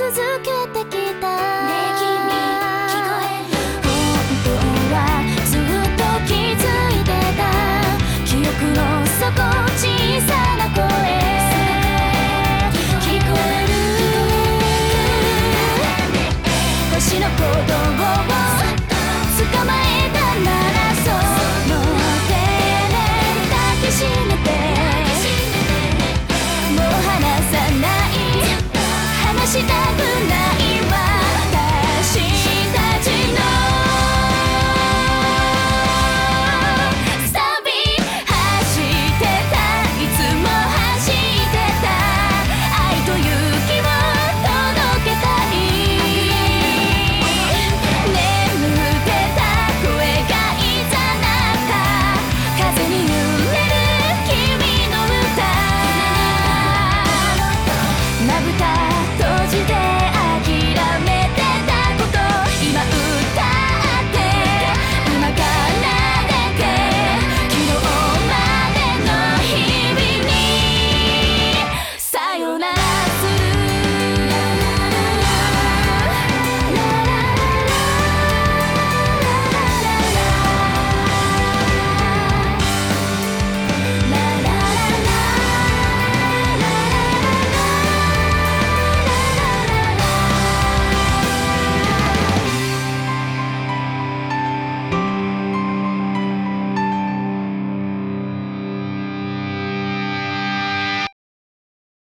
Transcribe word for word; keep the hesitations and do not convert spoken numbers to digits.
続けてきた。 ねえ君聞こえる？ 本当はずっと気づいてた。記憶の底小さな声聞こえる。星の鼓動を捕まえたならその手で抱きしめて、もう離さない、離したくない私たちの旅。走ってた、いつも走ってた、愛と勇気を届けたい。眠ってた声がいざなった、風に揺れる君の歌。まぶた閉じて